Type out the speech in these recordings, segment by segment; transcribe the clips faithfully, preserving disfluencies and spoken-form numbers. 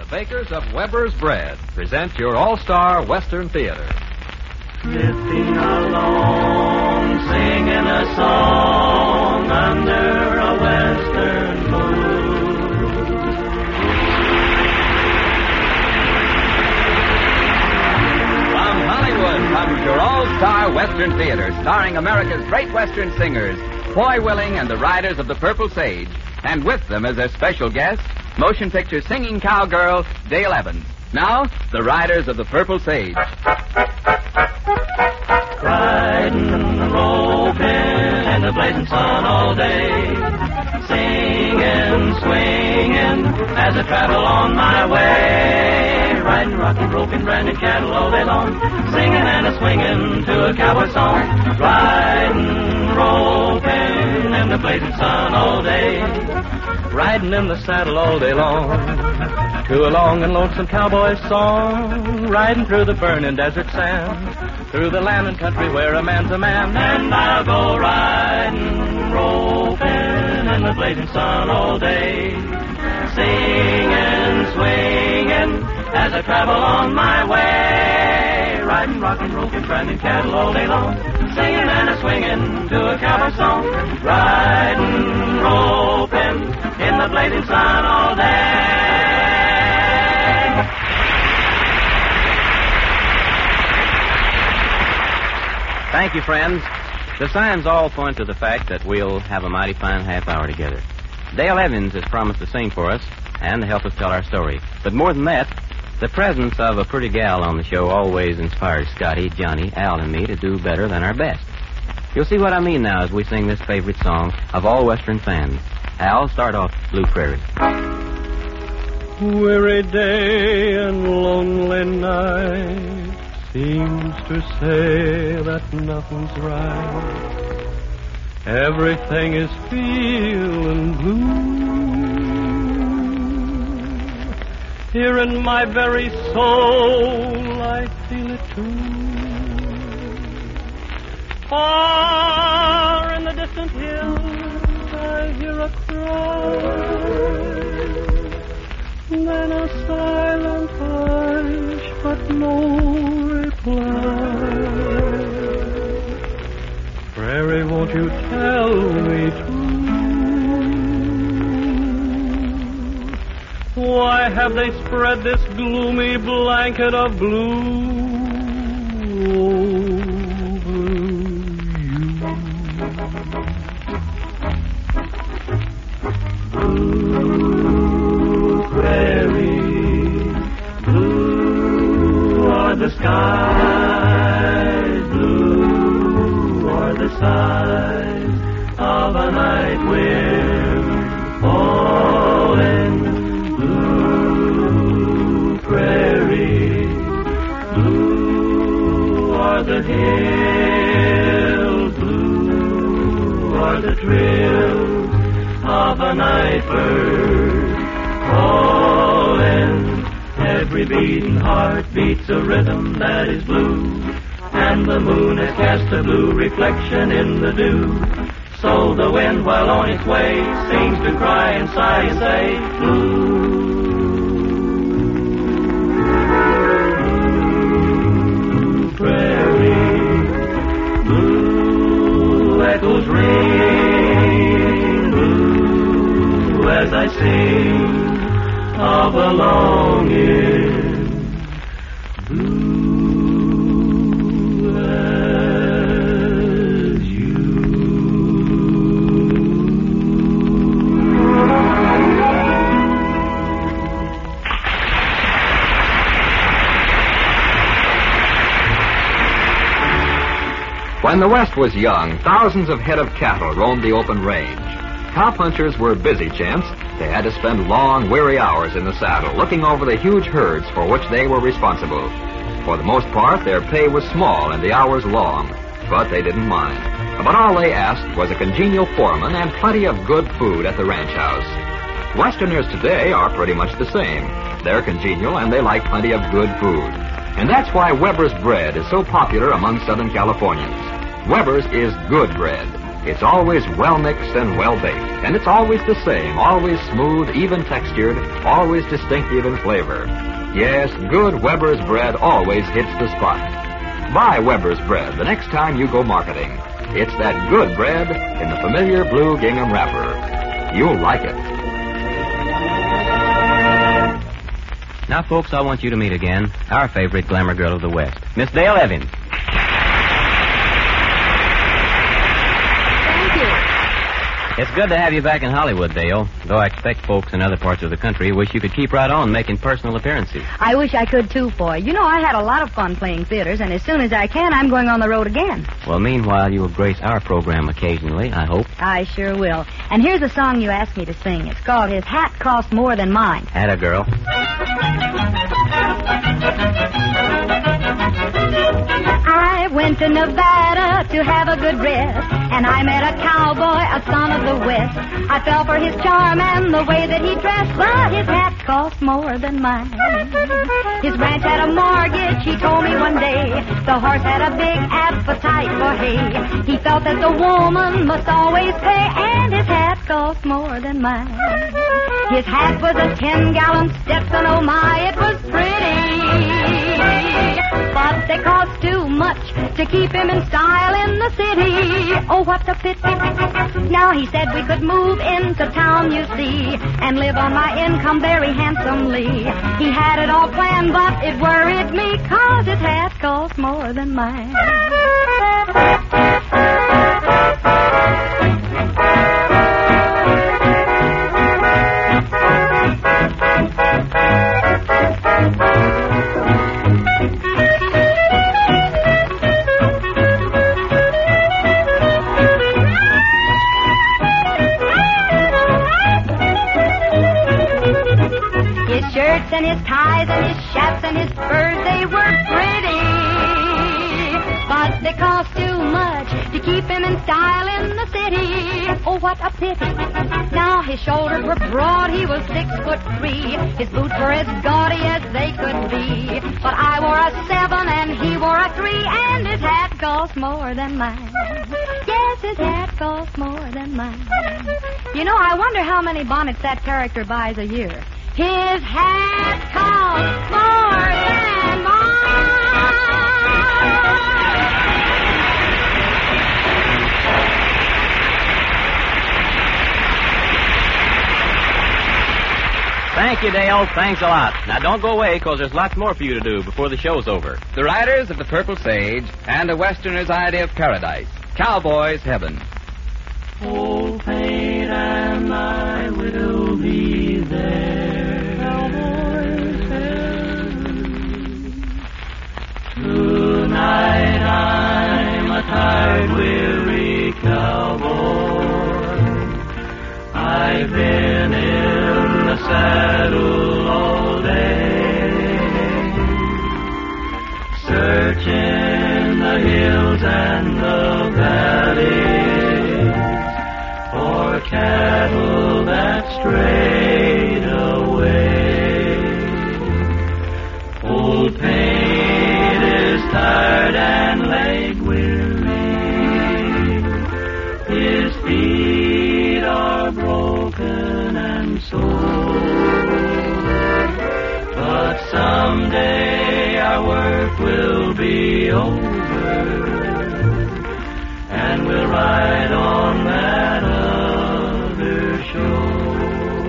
bakers of Weber's Bread present your all-star Western Theater. Drifting along, singing a song under a western moon. From Hollywood comes your all-star Western Theater, starring America's great Western singers, Foy Willing and the Riders of the Purple Sage, and with them as their special guest, motion picture singing cowgirl Dale Evans. Now, the Riders of the Purple Sage. Riding and roping in the blazing sun all day, singing, swinging as I travel on my way. Riding, rocking, roping, branding cattle all day long, singing and a swinging to a cowboy song. Riding, roping in the blazing sun all day, riding in the saddle all day long to a long and lonesome cowboy song. Riding through the burning desert sand, through the land and country where a man's a man. And I'll go riding, roping in the blazing sun all day, singing, swinging as I travel on my way. Riding, rocking, roping, branding cattle all day long, singing and a swinging to a cowboy song. Riding, roping in the blazing sun all day. Thank you, friends. The signs all point to the fact that we'll have a mighty fine half hour together. Dale Evans has promised to sing for us and to help us tell our story. But more than that, the presence of a pretty gal on the show always inspires Scotty, Johnny, Al, and me to do better than our best. You'll see what I mean now as we sing this favorite song of all Western fans. Al, start off Blue Prairie. Weary day and lonely night seems to say that nothing's right. Everything is feeling blue. Here in my very soul I feel it too. Far in the distant hills I hear a cry, then a silent hush, but no reply. Prairie, won't you tell me true? Why have they spread this gloomy blanket of blue over you? Blue prairie, blue are the skies, blue are the sighs of a night wind falling. Blue prairie, blue are the hills, blue are the trills of a night bird calling. Every beating heart beats a rhythm that is blue, and the moon has cast a blue reflection in the dew. So the wind, while on its way, seems to cry and sigh and say, blue. Blue prairie, blue echoes ring, blue as I sing of a longing, blue as you. When the West was young, thousands of head of cattle roamed the open range. Cowpunchers were busy gents. They had to spend long, weary hours in the saddle, looking over the huge herds for which they were responsible. For the most part, their pay was small and the hours long, but they didn't mind. But all they asked was a congenial foreman and plenty of good food at the ranch house. Westerners today are pretty much the same. They're congenial and they like plenty of good food. And that's why Weber's Bread is so popular among Southern Californians. Weber's is good bread. It's always well mixed and well baked, and it's always the same, always smooth, even textured, always distinctive in flavor. Yes, good Weber's bread always hits the spot. Buy Weber's bread the next time you go marketing. It's that good bread in the familiar blue gingham wrapper. You'll like it. Now, folks, I want you to meet again our favorite glamour girl of the West, Miss Dale Evans. It's good to have you back in Hollywood, Dale, though I expect folks in other parts of the country wish you could keep right on making personal appearances. I wish I could, too, Foy. You know, I had a lot of fun playing theaters, and as soon as I can, I'm going on the road again. Well, meanwhile, you'll grace our program occasionally, I hope. I sure will. And here's a song you asked me to sing. It's called His Hat Cost More Than Mine. Atta girl. I went to Nevada to have a good rest, and I met a cowboy, a son of the West. I fell for his charm and the way that he dressed, but his hat cost more than mine. His ranch had a mortgage, he told me one day. The horse had a big appetite for hay. He felt that the woman must always pay, and his hat cost more than mine. His hat was a ten-gallon Stetson, oh my, it was pretty. But they cost too much to keep him in style in the city. Oh, what a pity. Now he said we could move into town, you see, and live on my income very handsomely. He had it all planned, but it worried me, 'cause his hat cost more than mine. And his ties and his chaps and his furs, they were pretty, but they cost too much to keep him in style in the city. Oh, what a pity. Now his shoulders were broad, he was six foot three. His boots were as gaudy as they could be, but I wore a seven and he wore a three, and his hat cost more than mine. Yes, his hat cost more than mine. You know, I wonder how many bonnets that character buys a year. His hat costs more than mine. Thank you, Dale. Thanks a lot. Now, don't go away, because there's lots more for you to do before the show's over. The Riders of the Purple Sage and a Westerner's Idea of Paradise. Cowboy's Heaven. Old paint and I will be there. Tonight I'm a tired, weary cowboy. I've been in the saddle all day, searching the hills and the valleys for cattle that strayed away. Old paint is tired and leg weary. His feet are broken and sore. But someday our work will be over, and we'll ride on that other shore.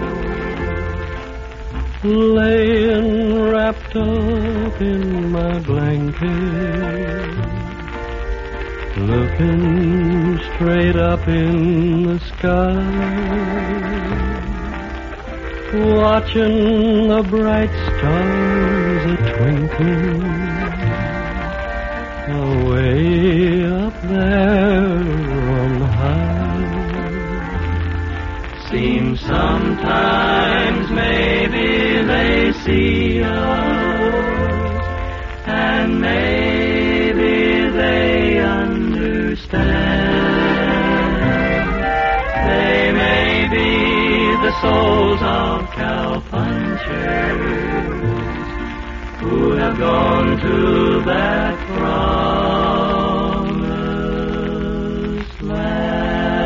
Laying wrapped up in my blanket, looking straight up in the sky, watching the bright stars a-twinkling away up there on high. Seems sometimes maybe they see us, and maybe they understand. They may be the souls of cowpunchers who have gone to that promised land.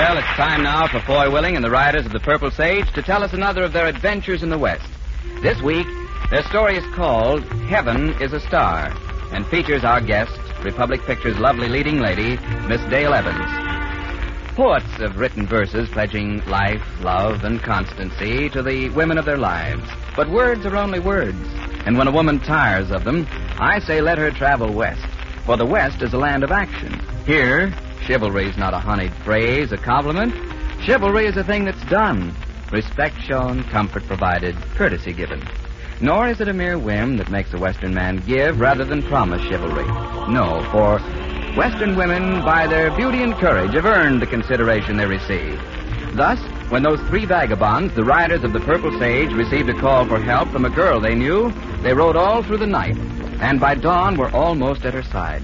Well, it's time now for Foy Willing and the Riders of the Purple Sage to tell us another of their adventures in the West. This week, their story is called Heaven is a Star and features our guest, Republic Pictures' lovely leading lady, Miss Dale Evans. Poets have written verses pledging life, love, and constancy to the women of their lives. But words are only words. And when a woman tires of them, I say let her travel west. For the West is a land of action. Here, chivalry is not a honeyed phrase, a compliment. Chivalry is a thing that's done. Respect shown, comfort provided, courtesy given. Nor is it a mere whim that makes a Western man give rather than promise chivalry. No, for Western women, by their beauty and courage, have earned the consideration they receive. Thus, when those three vagabonds, the Riders of the Purple Sage, received a call for help from a girl they knew, they rode all through the night, and by dawn were almost at her side.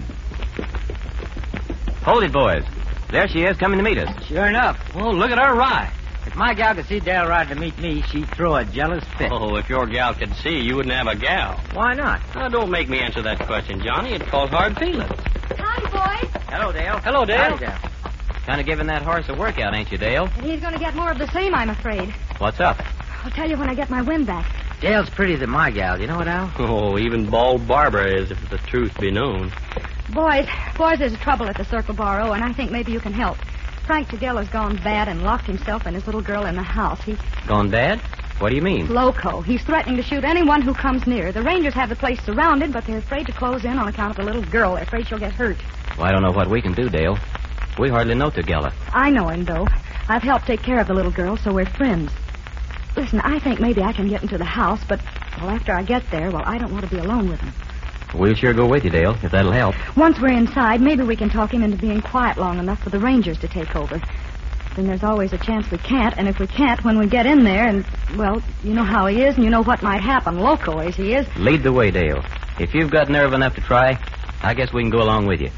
Hold it, boys. There she is, coming to meet us. Sure enough. Oh, look at her ride. If my gal could see Dale ride to meet me, she'd throw a jealous fit. Oh, if your gal could see, you wouldn't have a gal. Why not? Now, don't make me answer that question, Johnny. It calls hard feelings. Howdy, boys. Hello, Dale. Hello, Dale. Howdy, Dale. Kind of giving that horse a workout, ain't you, Dale? And he's going to get more of the same, I'm afraid. What's up? I'll tell you when I get my wind back. Dale's prettier than my gal. You know what, Al? Oh, even bald Barbara is, if the truth be known. Boys, boys, there's trouble at the Circle Bar, oh, and I think maybe you can help. Frank Tagella's gone bad and locked himself and his little girl in the house. He's Gone bad? What do you mean? loco. He's threatening to shoot anyone who comes near. The Rangers have the place surrounded, but they're afraid to close in on account of the little girl. They're afraid she'll get hurt. Well, I don't know what we can do, Dale. We hardly know Tagella. I know him, though. I've helped take care of the little girl, so we're friends. Listen, I think maybe I can get into the house, but, well, after I get there, well, I don't want to be alone with him. We'll sure go with you, Dale, if that'll help. Once we're inside, maybe we can talk him into being quiet long enough for the Rangers to take over. Then there's always a chance we can't, and if we can't, when we get in there, and, well, you know how he is, and you know what might happen, loco as he is. Lead the way, Dale. If you've got nerve enough to try, I guess we can go along with you.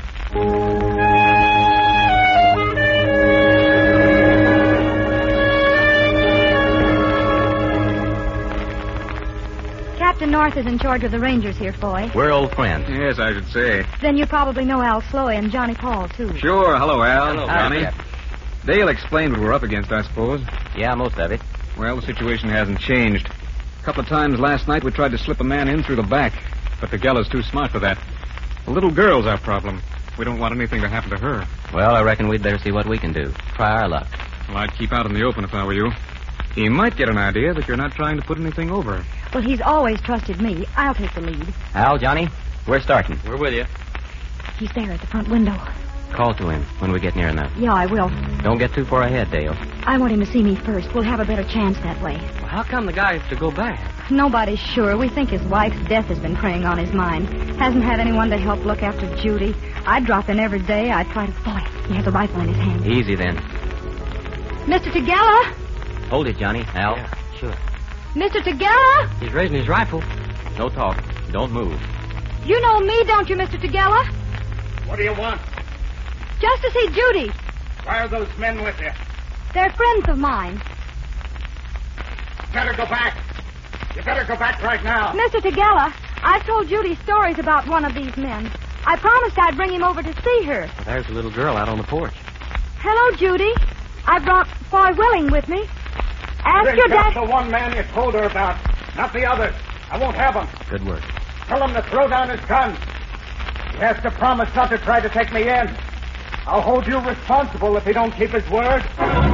Captain North is in charge of the Rangers here, Foy. We're old friends. Yes, I should say. Then you probably know Al Sloy and Johnny Paul, too. Sure. Hello, Al. Hello, Johnny. Captain. Dale explained what we're up against, I suppose. Yeah, most of it. Well, the situation hasn't changed. A couple of times last night we tried to slip a man in through the back, but the Gella's too smart for that. The little girl's our problem. We don't want anything to happen to her. Well, I reckon we'd better see what we can do. Try our luck. Well, I'd keep out in the open if I were you. He might get an idea that you're not trying to put anything over. Well, he's always trusted me. I'll take the lead. Al, Johnny, we're starting. We're with you. He's there at the front window. Call to him when we get near enough. Yeah, I will. Don't get too far ahead, Dale. I want him to see me first. We'll have a better chance that way. Well, how come the guy has to go back? Nobody's sure. We think his wife's death has been preying on his mind. Hasn't had anyone to help look after Judy. I'd drop in every day. I'd try to... Boy, he has a rifle in his hand. Easy then. Mister Tagella? Hold it, Johnny. Al. Yeah, sure. Mister Tagella? He's raising his rifle. No talk. Don't move. You know me, don't you, Mister Tagella? What do you want? Just to see Judy. Why are those men with you? They're friends of mine. Better go back. You better go back right now. Mister Tagella, I've told Judy stories about one of these men. I promised I'd bring him over to see her. Well, there's a little girl out on the porch. Hello, Judy. I brought Foy Willing with me. Ask Then your just dad... the one man you told her about, not the others. I won't have him. Good work. Tell him to throw down his gun. He has to promise not to try to take me in. I'll hold you responsible if he don't keep his word.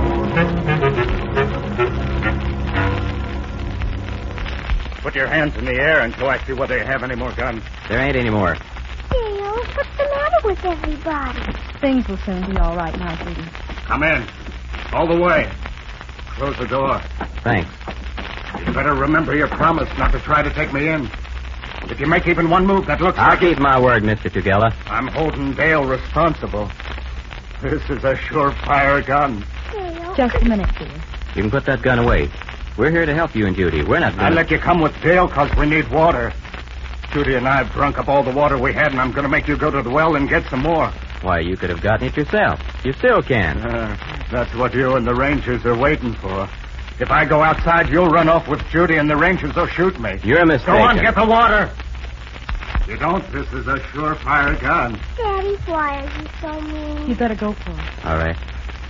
Put your hands in the air until I see whether you have any more guns. There ain't any more. Dale, what's the matter with everybody? Things will soon be all right now, Judy. Come in. All the way. Close the door. Thanks. You better remember your promise not to try to take me in. If you make even one move that looks I'll like... keep my word, Mister Tugela. I'm holding Dale responsible. This is a surefire gun. Dale. Just a minute, dear. You can put that gun away. We're here to help you and Judy. We're not I going let you come with Dale because we need water. Judy and I have drunk up all the water we had, and I'm going to make you go to the well and get some more. Why, you could have gotten it yourself. You still can. Uh, that's what you and the Rangers are waiting for. If I go outside, you'll run off with Judy, and the Rangers will shoot me. You're mistaken. Go on, get the water. If you don't, this is a surefire gun. Daddy, why are you so mean? You better go for it. All right.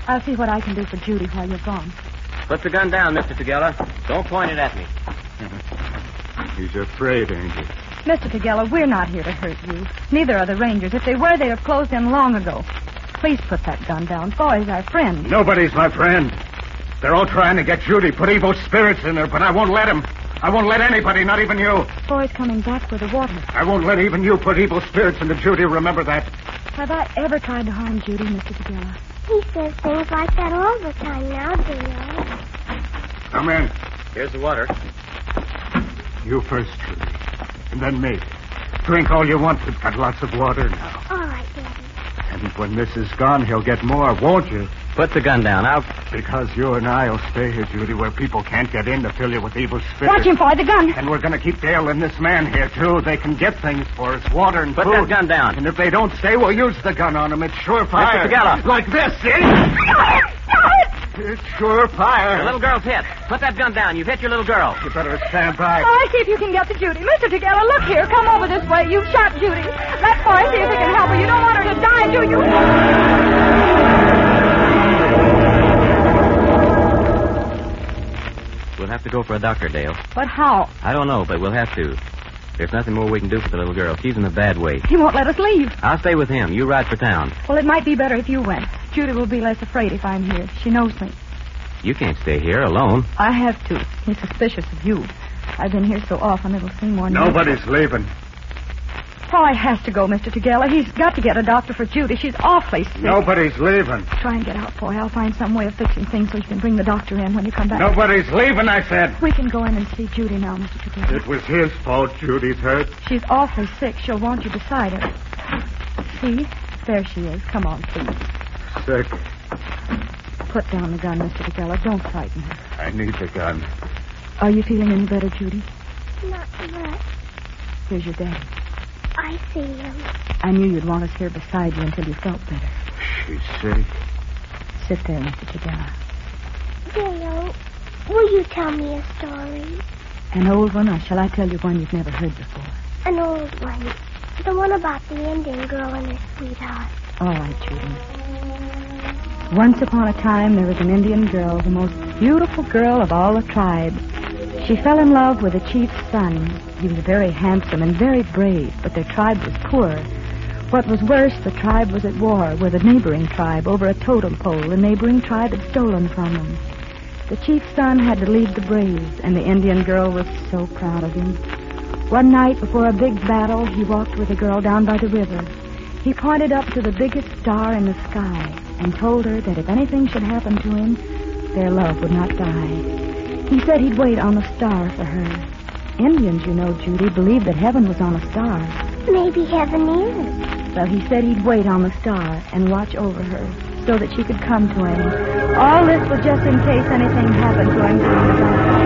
I'll see what I can do for Judy while you're gone. Put the gun down, Mister Tagella. Don't point it at me. He's afraid, ain't he? Mister Tagella, we're not here to hurt you. Neither are the Rangers. If they were, they'd have closed in long ago. Please put that gun down. Foy's our friend. Nobody's my friend. They're all trying to get Judy, put evil spirits in her, but I won't let them. I won't let anybody, not even you. Foy's coming back for the water. I won't let even you put evil spirits into Judy. Remember that. Have I ever tried to harm Judy, Mister Tagella? He says things like that all the time now, Dale. Come in. Here's the water. You first, Judy. And then me. Drink all you want. We've got lots of water now. All right, Daddy. And when this is gone, he'll get more, won't you? Put the gun down. I'll... Because you and I will stay here, Judy, where people can't get in to fill you with evil spirits. Watch him, Foy, the gun. And we're going to keep Dale and this man here, too. They can get things for us, water and Put food. that gun down. And if they don't stay, we'll use the gun on them. It's surefire. Mister Tagella. Like this, see? It's surefire. The little girl's hit. Put that gun down. You've hit your little girl. You better stand by. Foy, see if you can get to Judy. Mister Tagella, look here. Come over this way. You've shot Judy. Let Foy see if he can help her. You don't want her to die, do you? We'll have to go for a doctor, Dale. But how? I don't know, but we'll have to. There's nothing more we can do for the little girl. She's in a bad way. He won't let us leave. I'll stay with him. You ride for town. Well, it might be better if you went. Judy will be less afraid if I'm here. She knows me. You can't stay here alone. I have to. He's suspicious of you. I've been here so often it'll seem more Nobody's leaving. Foy has to go, Mister Tagella. He's got to get a doctor for Judy. She's awfully sick. Nobody's leaving. Try and get out, Foy. I'll find some way of fixing things so you can bring the doctor in when you come back. Nobody's leaving, I said. We can go in and see Judy now, Mister Tagella. It was his fault Judy's hurt. She's awfully sick. She'll want you beside her. See? There she is. Come on, please. Sick. Put down the gun, Mister Tagella. Don't frighten her. I need the gun. Are you feeling any better, Judy? Not much. Here's your daddy. I see him. I knew you'd want us here beside you until you felt better. She's sick. Sit there, Mister Tagella. Dale, will you tell me a story? An old one, or shall I tell you one you've never heard before? An old one. The one about the Indian girl and her sweetheart. All right, Judy. Once upon a time, there was an Indian girl, the most beautiful girl of all the tribe. She fell in love with the chief's son. He was very handsome and very brave, but their tribe was poor. What was worse, the tribe was at war with a neighboring tribe over a totem pole the neighboring tribe had stolen from them. The chief's son had to lead the braves, and the Indian girl was so proud of him. One night before a big battle, he walked with the girl down by the river. He pointed up to the biggest star in the sky and told her that if anything should happen to him, their love would not die. He said he'd wait on the star for her. Indians, you know, Judy, believed that heaven was on a star. Maybe heaven is. Well, he said he'd wait on the star and watch over her so that she could come to him. All this was just in case anything happened to him during the battle.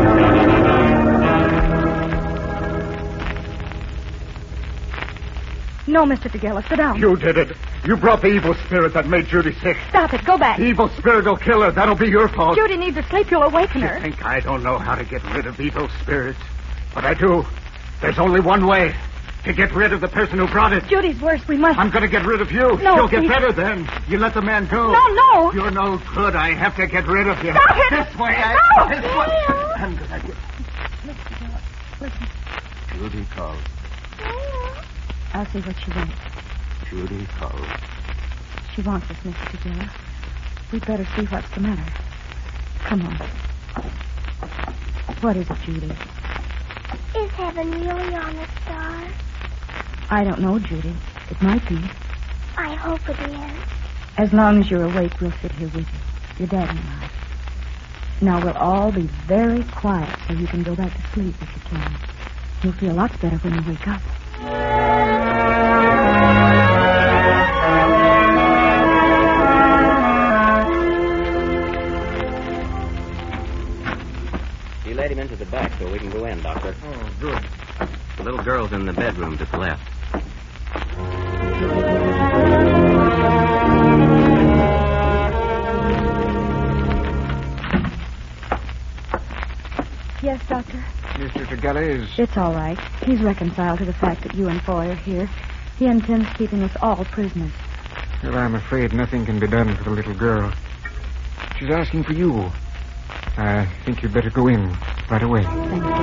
No, Mister Tagella, sit down. You did it. You brought the evil spirit that made Judy sick. Stop it. Go back. The evil spirit will kill her. That'll be your fault. Judy needs to sleep. You'll awaken her. You think I don't know how to get rid of evil spirits? But I do. There's only one way. To get rid of the person who brought it. Judy's worse. We must... I'm going to get rid of you. No, You'll get please. better then. You let the man go. No, no. You're no good. I have to get rid of you. Stop it. This way. I... No. This way. I'm going to get... Mister Tagella, listen. Judy called. I'll see what she wants. Judy called. She wants us, Mister Tagella. We'd better see what's the matter. Come on. What is it, Judy? Is heaven really on a star? I don't know, Judy. It might be. I hope it is. As long as you're awake, we'll sit here with you. Your daddy and I. Now, we'll all be very quiet so you can go back to sleep if you can. You'll feel lots better when you wake up. You let him into the back so we can go in, Doctor. Oh, good. The little girl's in the bedroom to the left. Yes, Doctor? Mister Tagella is... It's all right. He's reconciled to the fact that you and Foy are here. He intends keeping us all prisoners. Well, I'm afraid nothing can be done for the little girl. She's asking for you. I think you'd better go in right away. Thank you.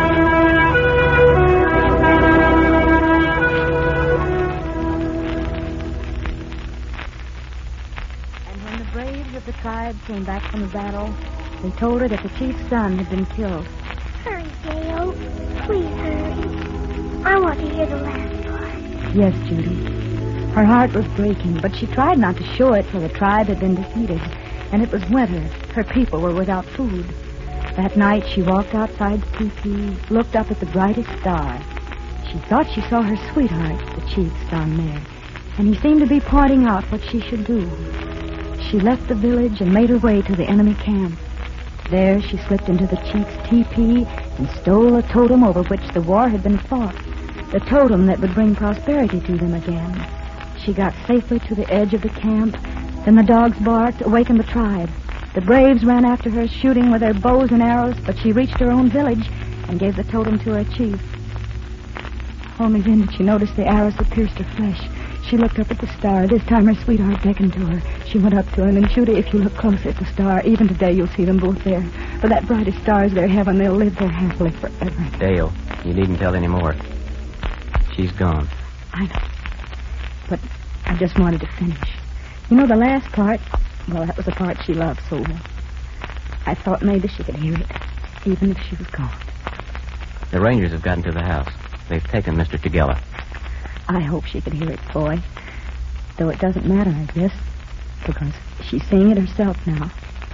And when the braves of the tribe came back from the battle, they told her that the chief's son had been killed. Hurry, Dale. Please hurry. I want to hear the last part. Yes, Judy. Her heart was breaking, but she tried not to show it, for the tribe had been defeated, and it was winter. Her people were without food. That night, she walked outside the teepee, looked up at the brightest star. She thought she saw her sweetheart, the chief's son, there, and he seemed to be pointing out what she should do. She left the village and made her way to the enemy camp. There, she slipped into the chief's teepee and stole a totem over which the war had been fought, the totem that would bring prosperity to them again. She got safely to the edge of the camp. Then the dogs barked, awakened the tribe. The braves ran after her, shooting with their bows and arrows, but she reached her own village and gave the totem to her chief. Only then did she notice the arrows that pierced her flesh. She looked up at the star. This time her sweetheart beckoned to her. She went up to him, and Judy, if you look close at the star, even today you'll see them both there. For that brightest star is their heaven. They'll live there happily forever. Dale, you needn't tell any more. She's gone. I know. But I just wanted to finish. You know, the last part, well, that was the part she loved so well. I thought maybe she could hear it, even if she was gone. The Rangers have gotten to the house. They've taken Mister Tagella. I hope she could hear it, boy. Though it doesn't matter, I guess, because she's seeing it herself now.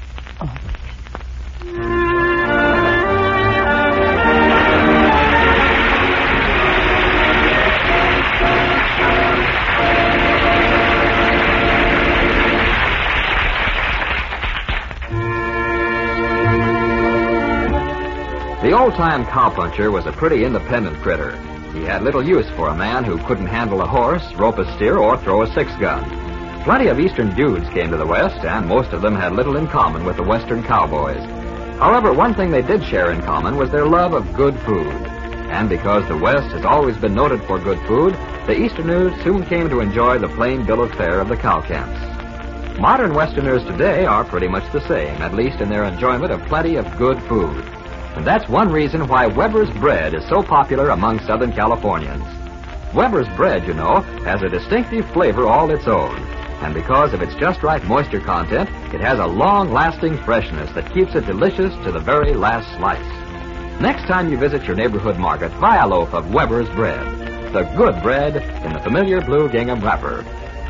Always. The old-time cowpuncher was a pretty independent critter. He had little use for a man who couldn't handle a horse, rope a steer, or throw a six-gun. Plenty of eastern dudes came to the West, and most of them had little in common with the western cowboys. However, one thing they did share in common was their love of good food. And because the West has always been noted for good food, the Easterners soon came to enjoy the plain bill of fare of the cow camps. Modern Westerners today are pretty much the same, at least in their enjoyment of plenty of good food. And that's one reason why Weber's bread is so popular among Southern Californians. Weber's bread, you know, has a distinctive flavor all its own. And because of its just right moisture content, it has a long-lasting freshness that keeps it delicious to the very last slice. Next time you visit your neighborhood market, buy a loaf of Weber's bread. The good bread in the familiar blue gingham wrapper.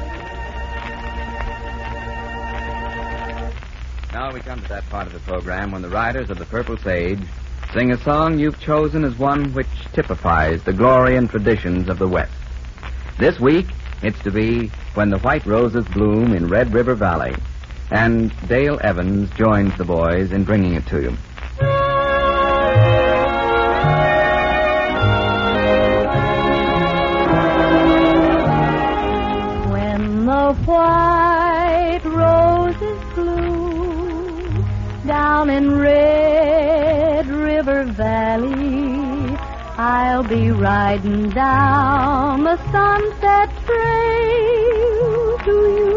Now we come to that part of the program when the riders of the Purple Sage sing a song you've chosen as one which typifies the glory and traditions of the West. This week, it's to be When the White Roses Bloom in Red River Valley. And Dale Evans joins the boys in bringing it to you. When the white roses bloom down in Red River Valley, I'll be riding down the Sunset Trail to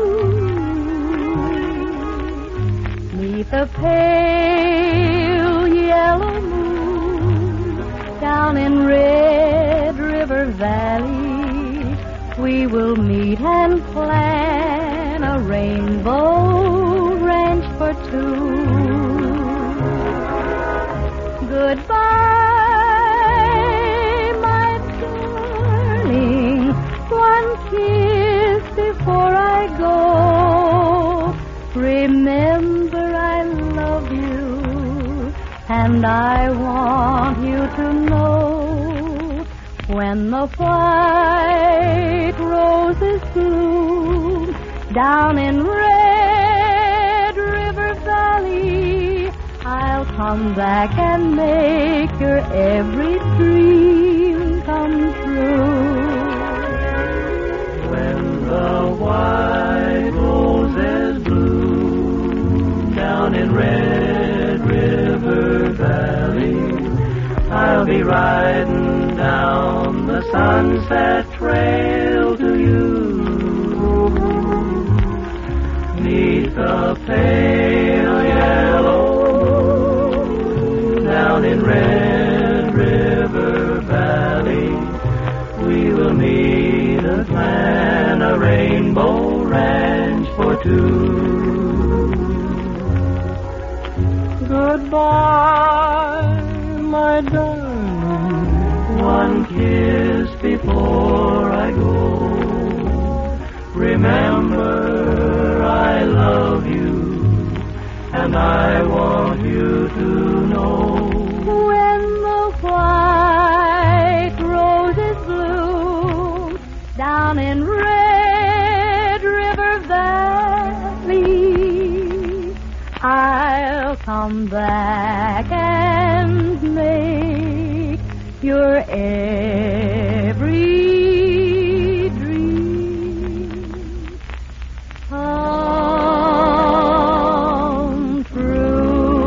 you. Neath the pale yellow moon down in Red River Valley, we will meet and plan a rainbow ranch for two. Goodbye, my darling, one kiss before I go. Remember I love you, and I want you to know, when the white roses bloom down in Red River Valley, I'll come back and make your every dream come true. When the white roses bloom down in Red River Valley, I'll be riding down the Sunset Trail to you. Neath the pale too. Goodbye, my darling. One kiss before I go. Remember, I love you, and I want you to know. When the white roses bloom down in Red River Valley, I'll come back and make your every dream come true.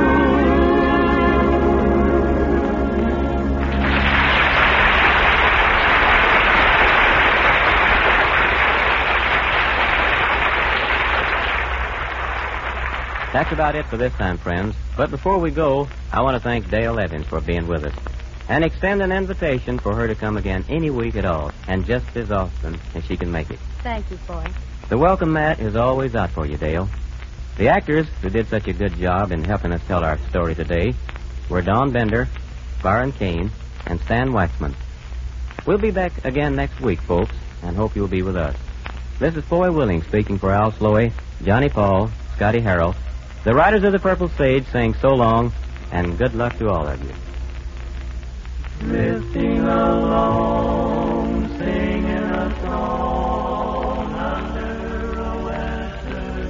That's about it for this time, friends. But before we go, I want to thank Dale Evans for being with us and extend an invitation for her to come again any week at all, and just as often as she can make it. Thank you, Foy. The welcome mat is always out for you, Dale. The actors who did such a good job in helping us tell our story today were Don Bender, Byron Kane, and Stan Waxman. We'll be back again next week, folks, and hope you'll be with us. This is Foy Willing speaking for Al Sloey, Johnny Paul, Scotty Harrell, the writers of The Purple Sage, saying so long and good luck to all of you. Drifting along, singing a song under a western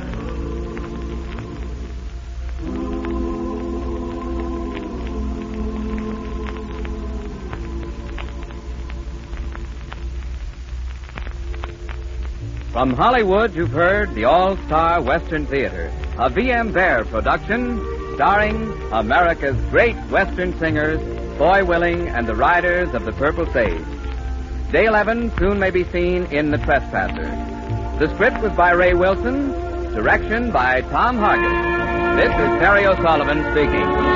From Hollywood, you've heard the All-Star Western Theater, a V M Bear production starring America's great Western singers, Foy Willing and the riders of the Purple Sage. Dale Evans soon may be seen in The Trespasser. The script was by Ray Wilson, direction by Tom Hargis. This is Terry O'Sullivan speaking.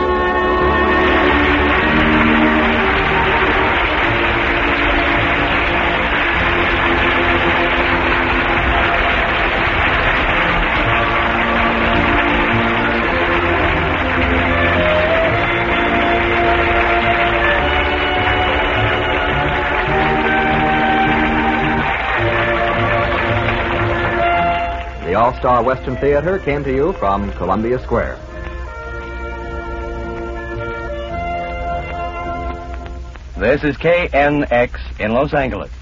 The All-Star Western Theater came to you from Columbia Square. This is K N X in Los Angeles.